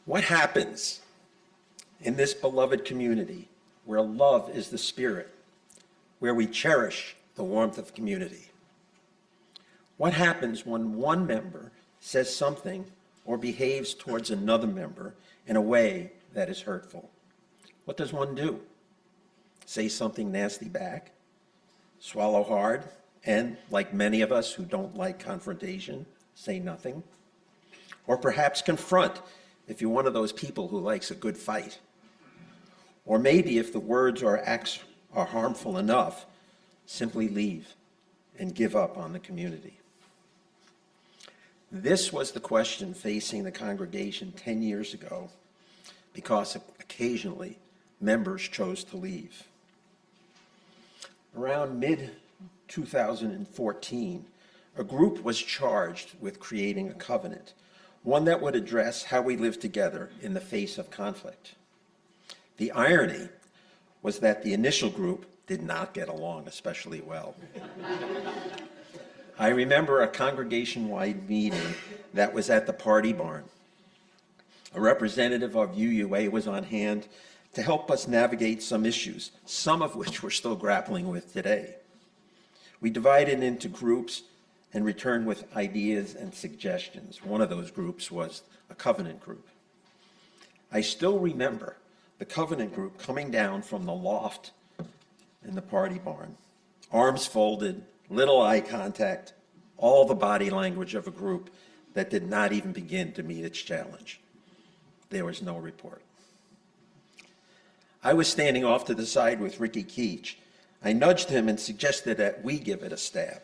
What happens in this beloved community where love is the spirit, where we cherish the warmth of community? What happens when one member says something or behaves towards another member in a way that is hurtful? What does one do? Say something nasty back? Swallow hard? And, like many of us who don't like confrontation, say nothing? Or perhaps confront if you're one of those people who likes a good fight? Or maybe if the words or acts are harmful enough, simply leave and give up on the community. This was the question facing the congregation 10 years ago, because occasionally members chose to leave. Around mid-2014, a group was charged with creating a covenant, one that would address how we live together in the face of conflict. The irony was that the initial group did not get along especially well. I remember a congregation-wide meeting that was at the party barn. A representative of UUA was on hand to help us navigate some issues, some of which we're still grappling with today. We divided into groups and returned with ideas and suggestions. One of those groups was a covenant group. I still remember the covenant group coming down from the loft in the party barn, arms folded, little eye contact, all the body language of a group that did not even begin to meet its challenge. There was no report. I was standing off to the side with Ricky Keach. I nudged him and suggested that we give it a stab.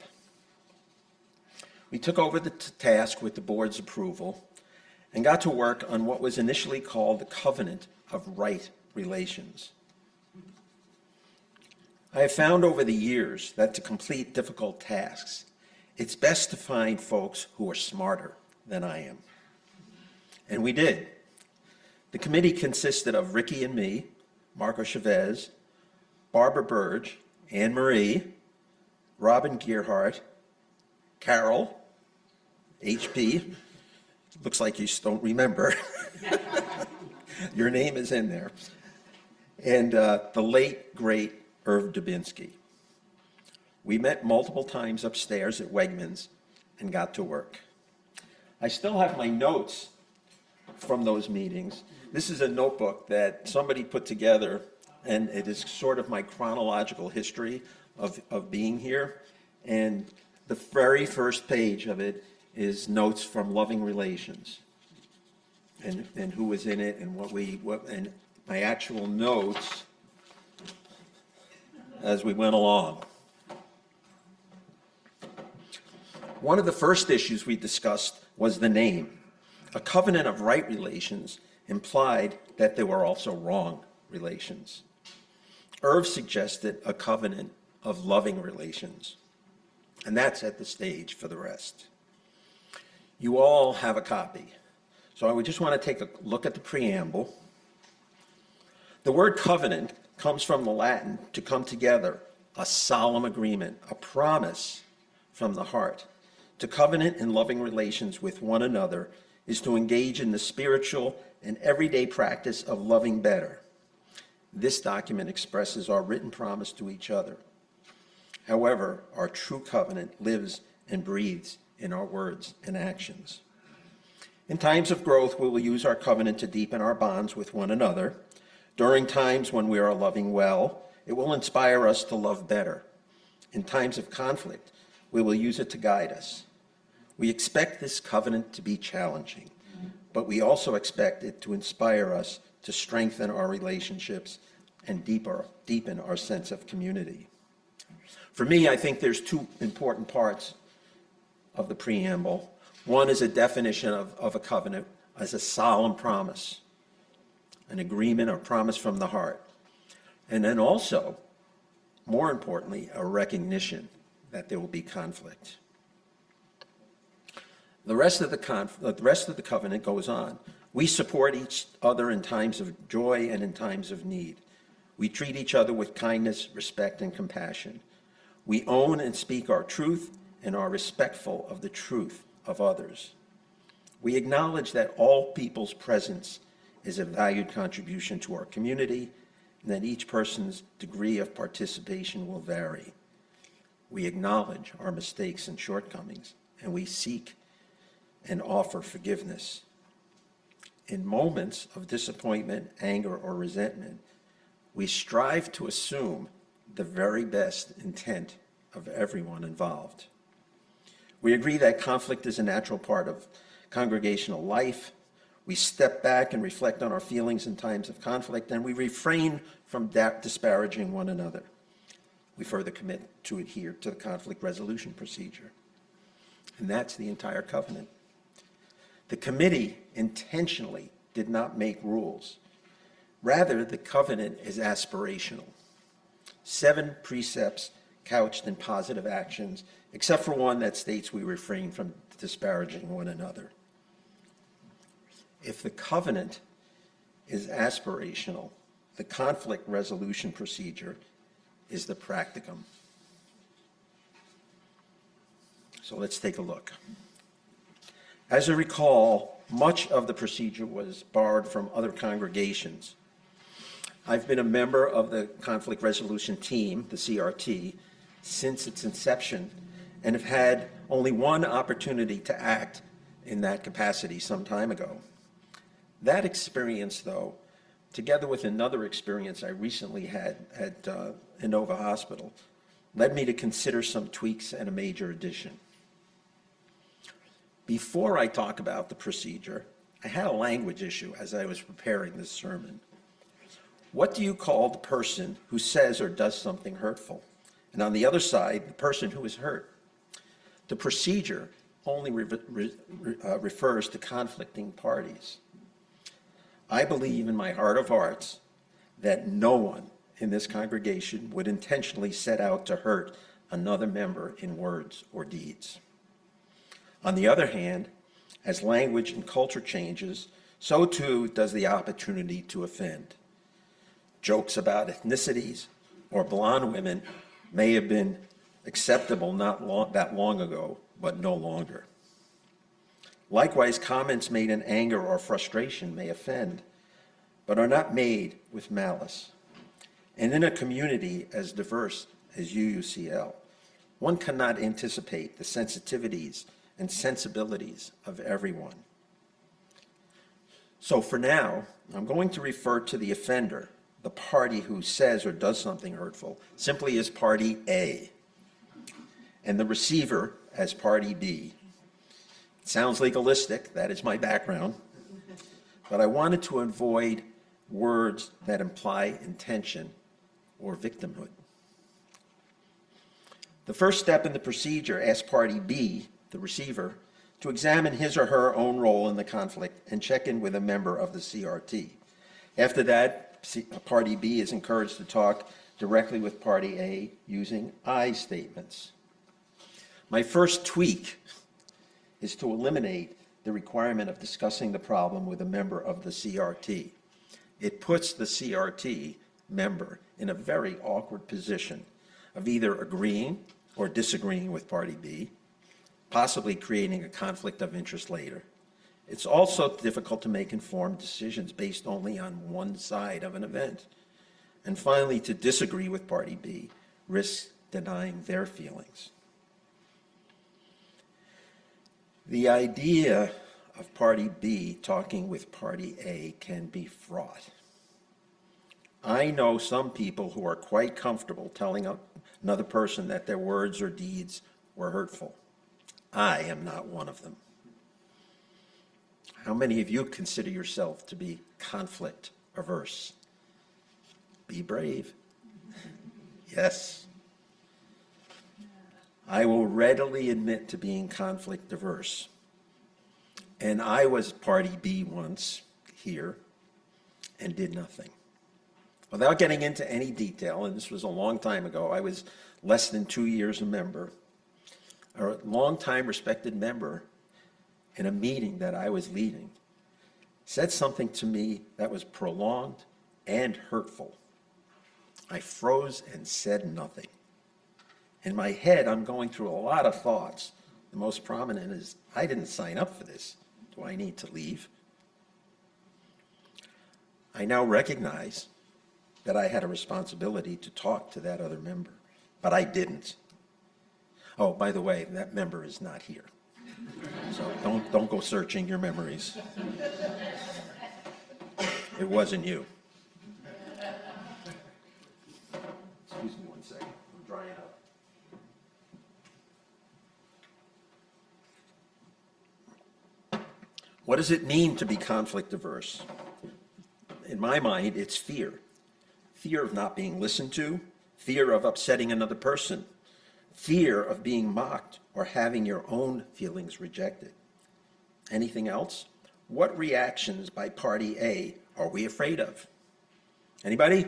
We took over the task with the board's approval and got to work on what was initially called the Covenant of Right Relations. I have found over the years that to complete difficult tasks, it's best to find folks who are smarter than I am. And we did. The committee consisted of Ricky and me, Marco Chavez, Barbara Burge, Anne Marie, Robin Gearhart, Carol, HP, looks like you just don't remember. Your name is in there. And the late, great Irv Dubinsky. We met multiple times upstairs at Wegmans and got to work. I still have my notes from those meetings. This is a notebook that somebody put together, and it is sort of my chronological history of being here. And the very first page of it is notes from Loving Relations, and who was in it, and and my actual notes as we went along. One of the first issues we discussed was the name. A covenant of right relations implied that there were also wrong relations. Irv suggested a covenant of loving relations, and that set the stage for the rest. You all have a copy, so I would just want to take a look at the preamble. The word covenant comes from the Latin to come together, a solemn agreement, a promise from the heart. To covenant in loving relations with one another is to engage in the spiritual and everyday practice of loving better. This document expresses our written promise to each other. However, our true covenant lives and breathes in our words and actions. In times of growth, we will use our covenant to deepen our bonds with one another. During times when we are loving well, it will inspire us to love better. In times of conflict, we will use it to guide us. We expect this covenant to be challenging, but we also expect it to inspire us to strengthen our relationships and deepen our sense of community. For me, I think there's two important parts of the preamble. One is a definition of a covenant as a solemn promise, an agreement or promise from the heart. And then also, more importantly, a recognition that there will be conflict. The rest of the covenant goes on. We support each other in times of joy and in times of need. We treat each other with kindness, respect, and compassion. We own and speak our truth and are respectful of the truth of others. We acknowledge that all people's presence is a valued contribution to our community, and that each person's degree of participation will vary. We acknowledge our mistakes and shortcomings, and we seek and offer forgiveness. In moments of disappointment, anger, or resentment, we strive to assume the very best intent of everyone involved. We agree that conflict is a natural part of congregational life. We step back and reflect on our feelings in times of conflict, and we refrain from disparaging one another. We further commit to adhere to the conflict resolution procedure. And that's the entire covenant. The committee intentionally did not make rules. Rather, the covenant is aspirational. 7 precepts couched in positive actions, except for one that states we refrain from disparaging one another. If the covenant is aspirational, the conflict resolution procedure is the practicum. So let's take a look. As you recall, much of the procedure was borrowed from other congregations. I've been a member of the conflict resolution team, the CRT, since its inception, and have had only one opportunity to act in that capacity some time ago. That experience, though, together with another experience I recently had at Inova Hospital, led me to consider some tweaks and a major addition. Before I talk about the procedure, I had a language issue as I was preparing this sermon. What do you call the person who says or does something hurtful? And on the other side, the person who is hurt. The procedure only refers to conflicting parties. I believe in my heart of hearts that no one in this congregation would intentionally set out to hurt another member in words or deeds. On the other hand, as language and culture changes, so too does the opportunity to offend. Jokes about ethnicities or blonde women may have been acceptable not that long ago, but no longer. Likewise, comments made in anger or frustration may offend, but are not made with malice. And in a community as diverse as UUCL, one cannot anticipate the sensitivities and sensibilities of everyone. So for now, I'm going to refer to the offender, the party who says or does something hurtful, simply as Party A, and the receiver as Party B. It sounds legalistic, that is my background, but I wanted to avoid words that imply intention or victimhood. The first step in the procedure asks Party B, the receiver, to examine his or her own role in the conflict and check in with a member of the CRT. After that, Party B is encouraged to talk directly with Party A using I statements. My first tweak is to eliminate the requirement of discussing the problem with a member of the CRT. It puts the CRT member in a very awkward position of either agreeing or disagreeing with Party B, possibly creating a conflict of interest later. It's also difficult to make informed decisions based only on one side of an event. And finally, to disagree with Party B risks denying their feelings. The idea of Party B talking with Party A can be fraught. I know some people who are quite comfortable telling another person that their words or deeds were hurtful. I am not one of them. How many of you consider yourself to be conflict averse? Be brave. Yes. I will readily admit to being conflict averse. And I was Party B once here and did nothing. Without getting into any detail, and this was a long time ago, I was less than 2 years a member, a long-time respected member in a meeting that I was leading, said something to me that was prolonged and hurtful. I froze and said nothing. In my head, I'm going through a lot of thoughts. The most prominent is, I didn't sign up for this. Do I need to leave? I now recognize that I had a responsibility to talk to that other member, but I didn't. Oh, by the way, that member is not here. So don't go searching your memories. It wasn't you. Excuse me one second. I'm drying up. What does it mean to be conflict averse? In my mind, it's fear. Fear of not being listened to, fear of upsetting another person, fear of being mocked or having your own feelings rejected. Anything else? What reactions by party A are we afraid of? Anybody?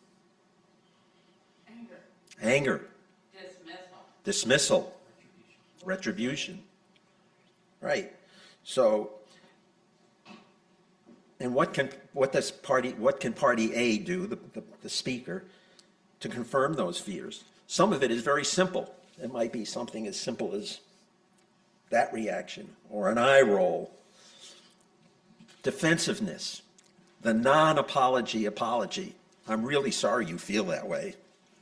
Anger. Dismissal. Retribution. Right. So, and what can party A do, the speaker, to confirm those fears? Some of it is very simple. It might be something as simple as that reaction, or an eye roll. Defensiveness, the non-apology apology. I'm really sorry you feel that way.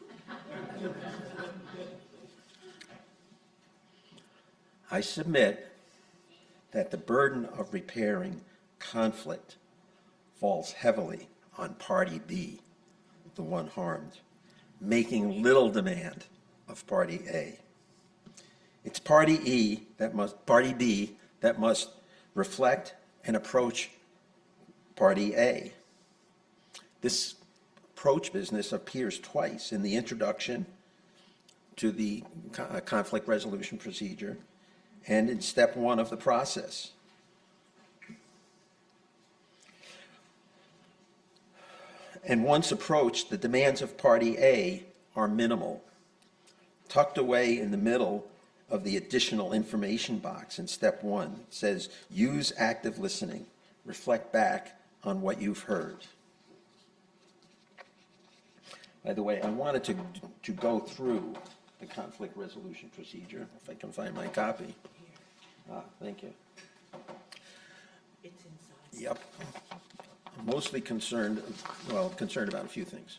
I submit that the burden of repairing conflict falls heavily on party B, the one harmed, making little demand of party A. It's party B that must reflect and approach party A. This approach business appears twice in the introduction to the conflict resolution procedure and in step 1 of the process. And once approached, the demands of party A are minimal. Tucked away in the middle of the additional information box in step 1, it says, use active listening. Reflect back on what you've heard. By the way, I wanted to go through the conflict resolution procedure, if I can find my copy. Thank you. It's inside. Yep. I'm mostly concerned about a few things.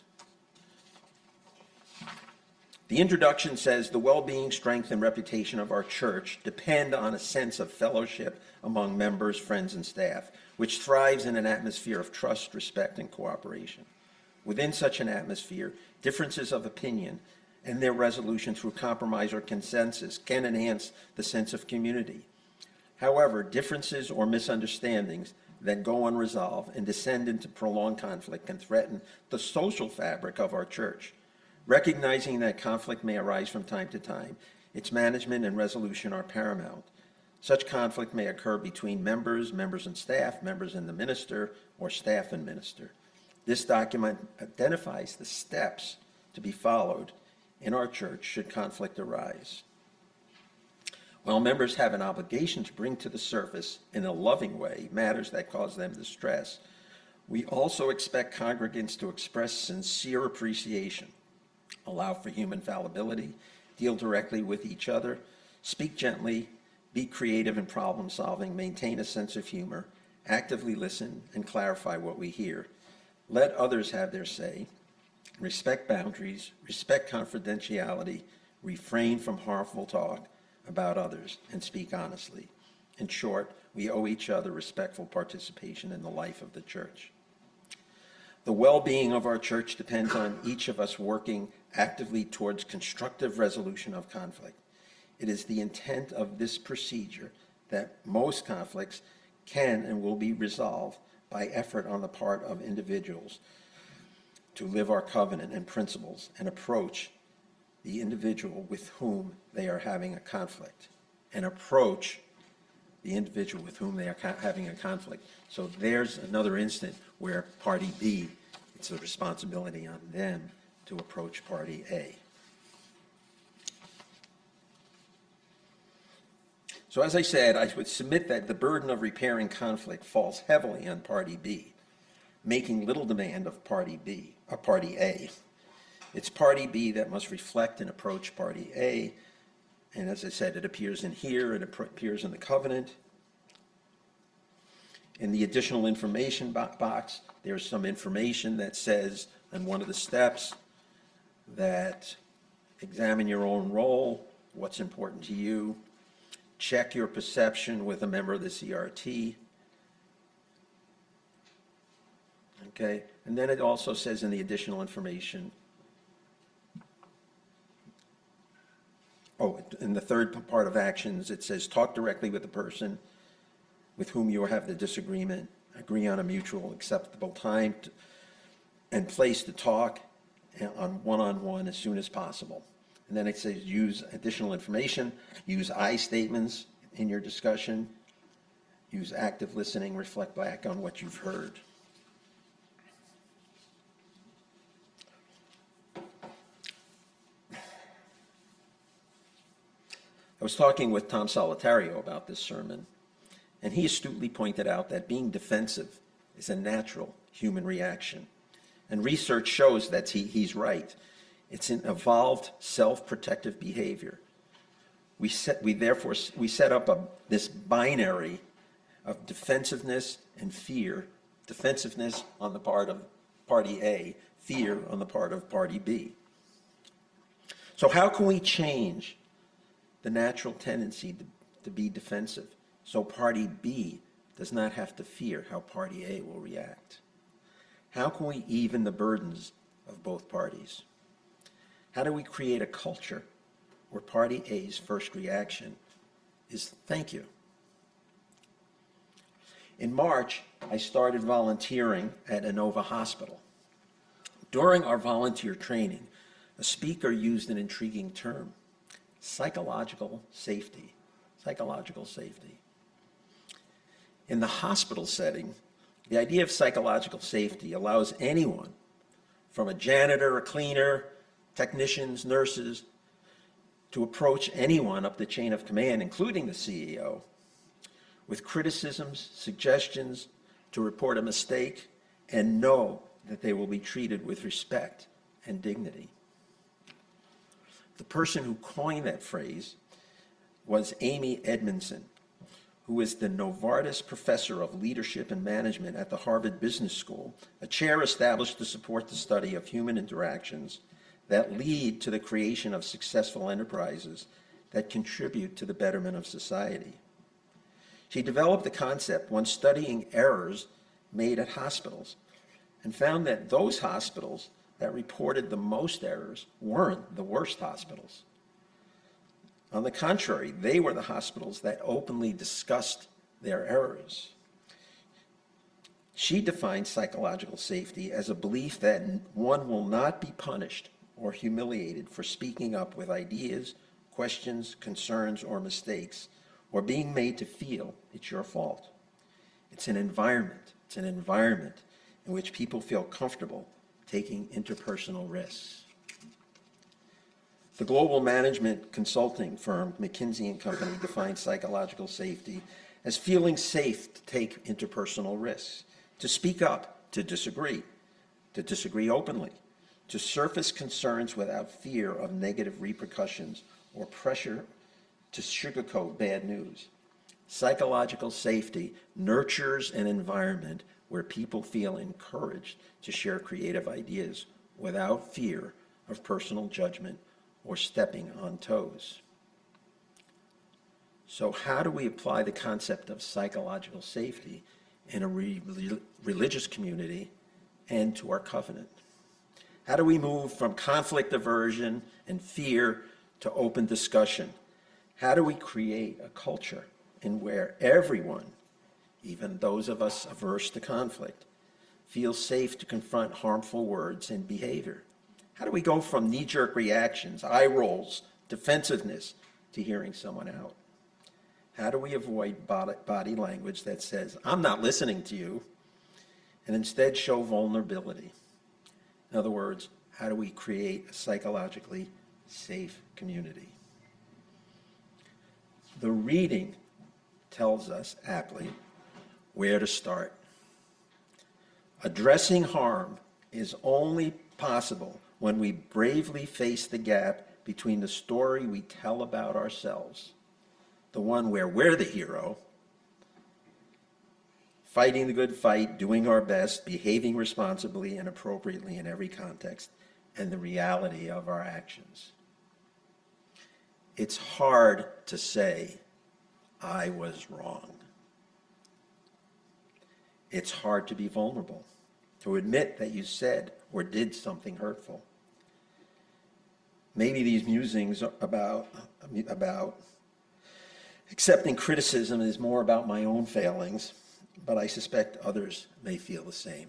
The introduction says the well-being, strength, and reputation of our church depend on a sense of fellowship among members, friends, and staff, which thrives in an atmosphere of trust, respect, and cooperation. Within such an atmosphere, differences of opinion and their resolution through compromise or consensus can enhance the sense of community. However, differences or misunderstandings that go unresolved and descend into prolonged conflict can threaten the social fabric of our church. Recognizing that conflict may arise from time to time, its management and resolution are paramount. Such conflict may occur between members and staff, members and the minister, or staff and minister. This document identifies the steps to be followed in our church should conflict arise. While members have an obligation to bring to the surface in a loving way matters that cause them distress, we also expect congregants to express sincere appreciation, allow for human fallibility, deal directly with each other, speak gently, be creative in problem solving, maintain a sense of humor, actively listen, and clarify what we hear. Let others have their say, respect boundaries, respect confidentiality, refrain from harmful talk about others, and speak honestly. In short, we owe each other respectful participation in the life of the church. The well-being of our church depends on each of us working actively towards constructive resolution of conflict. It is the intent of this procedure that most conflicts can and will be resolved by effort on the part of individuals to live our covenant and principles and approach the individual with whom they are having a conflict. So there's another instant where party B, it's a responsibility on them to approach party A. So as I said, I would submit that the burden of repairing conflict falls heavily on party B, making little demand of party A. It's party B that must reflect and approach party A. And as I said, it appears in here, it appears in the covenant. In the additional information box, there's some information that says on one of the steps that examine your own role, what's important to you, check your perception with a member of the CRT. Okay, and then it also says in the additional information, in the third part of actions, it says talk directly with the person with whom you have the disagreement, agree on a mutual acceptable time and place to talk on one-on-one as soon as possible. And then it says use additional information, use I statements in your discussion, use active listening, reflect back on what you've heard. I was talking with Tom Solitario about this sermon, and he astutely pointed out that being defensive is a natural human reaction. And research shows that he's right. It's an evolved self-protective behavior. We set up this binary of defensiveness and fear, defensiveness on the part of party A, fear on the part of party B. So how can we change the natural tendency to be defensive so party B does not have to fear how party A will react? How can we even the burdens of both parties? How do we create a culture where party A's first reaction is thank you? In March, I started volunteering at Inova Hospital. During our volunteer training, a speaker used an intriguing term: psychological safety. Psychological safety. In the hospital setting, the idea of psychological safety allows anyone, from a janitor, a cleaner, technicians, nurses, to approach anyone up the chain of command, including the CEO, with criticisms, suggestions, to report a mistake, and know that they will be treated with respect and dignity. The person who coined that phrase was Amy Edmondson, who is the Novartis Professor of Leadership and Management at the Harvard Business School, a chair established to support the study of human interactions that lead to the creation of successful enterprises that contribute to the betterment of society. She developed the concept when studying errors made at hospitals and found that those hospitals that reported the most errors weren't the worst hospitals. On the contrary, they were the hospitals that openly discussed their errors. She defined psychological safety as a belief that one will not be punished or humiliated for speaking up with ideas, questions, concerns, or mistakes, or being made to feel it's your fault. It's an environment in which people feel comfortable taking interpersonal risks. The global management consulting firm McKinsey & Company defines psychological safety as feeling safe to take interpersonal risks, to speak up, to disagree openly, to surface concerns without fear of negative repercussions or pressure to sugarcoat bad news. Psychological safety nurtures an environment where people feel encouraged to share creative ideas without fear of personal judgment or stepping on toes. So how do we apply the concept of psychological safety in a religious community and to our covenant? How do we move from conflict aversion and fear to open discussion? How do we create a culture in where everyone, even those of us averse to conflict, feels safe to confront harmful words and behavior? How do we go from knee-jerk reactions, eye rolls, defensiveness, to hearing someone out? How do we avoid body language that says, I'm not listening to you, and instead show vulnerability? In other words, how do we create a psychologically safe community? The reading tells us aptly where to start. Addressing harm is only possible when we bravely face the gap between the story we tell about ourselves, the one where we're the hero, fighting the good fight, doing our best, behaving responsibly and appropriately in every context, and the reality of our actions. It's hard to say, I was wrong. It's hard to be vulnerable, to admit that you said or did something hurtful. Maybe these musings about accepting criticism is more about my own failings, but I suspect others may feel the same.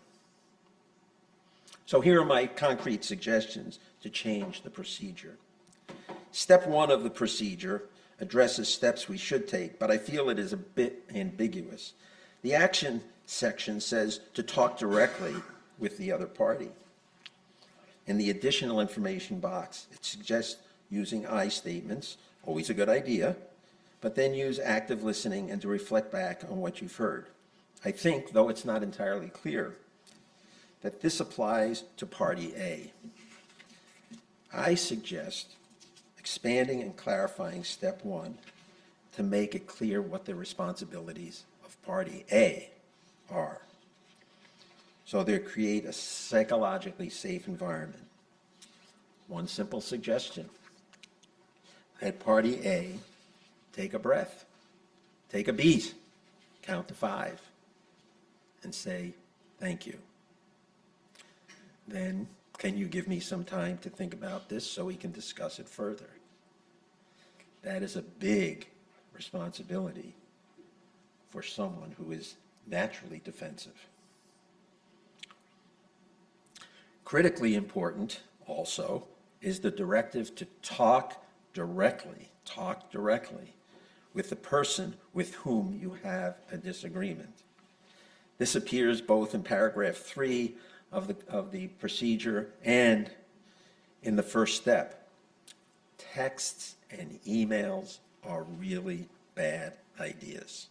So here are my concrete suggestions to change the procedure. Step 1 of the procedure addresses steps we should take, but I feel it is a bit ambiguous. The action section says to talk directly with the other party. In the additional information box, it suggests using I statements, always a good idea, but then use active listening and to reflect back on what you've heard. I think, though it's not entirely clear, that this applies to party A. I suggest expanding and clarifying step 1 to make it clear what the responsibilities of party A are. So they create a psychologically safe environment. One simple suggestion: at party A, take a breath, take a beat, count to 5, and say, thank you. Then, can you give me some time to think about this so we can discuss it further? That is a big responsibility for someone who is naturally defensive. Critically important, also, is the directive to talk directly with the person with whom you have a disagreement. This appears both in paragraph 3 of the procedure and in the first step. Texts and emails are really bad ideas.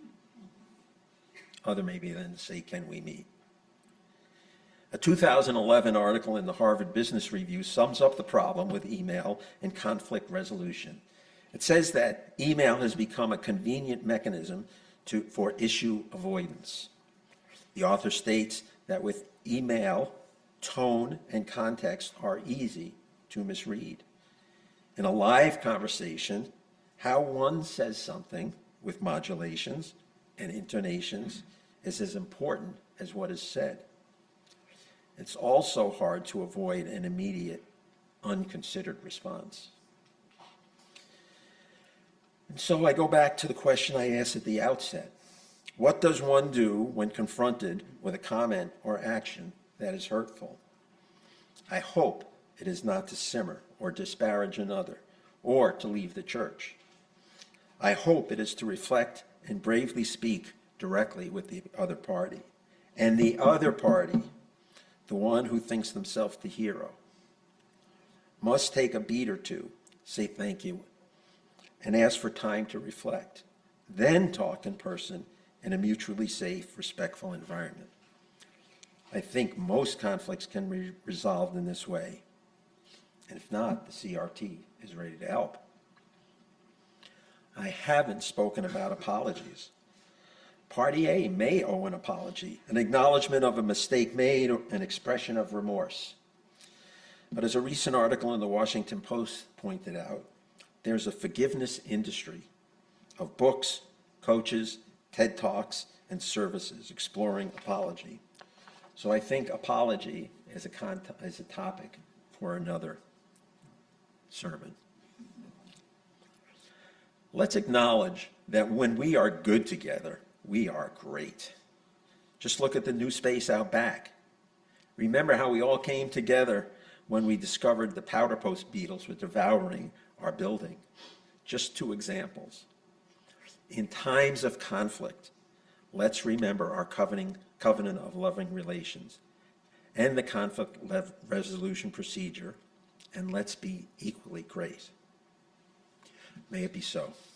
Other maybe then say, can we meet? A 2011 article in the Harvard Business Review sums up the problem with email and conflict resolution. It says that email has become a convenient mechanism for issue avoidance. The author states that with email, tone and context are easy to misread. In a live conversation, how one says something with modulations and intonations is as important as what is said. It's also hard to avoid an immediate, unconsidered response. And so I go back to the question I asked at the outset. What does one do when confronted with a comment or action that is hurtful? I hope it is not to simmer or disparage another or to leave the church. I hope it is to reflect and bravely speak directly with the other party. And the other party, the one who thinks themselves the hero, must take a beat or two, say thank you, and ask for time to reflect. Then talk in person in a mutually safe, respectful environment. I think most conflicts can be resolved in this way. And if not, the CRT is ready to help. I haven't spoken about apologies. Party A may owe an apology, an acknowledgement of a mistake made, or an expression of remorse. But as a recent article in the Washington Post pointed out, there's a forgiveness industry of books, coaches, TED Talks, and services exploring apology. So I think apology is a topic for another sermon. Let's acknowledge that when we are good together, we are great. Just look at the new space out back. Remember how we all came together when we discovered the powder post beetles were devouring our building. Just 2 examples. In times of conflict, let's remember our covenant of loving relations and the conflict resolution procedure, and let's be equally great. May it be so.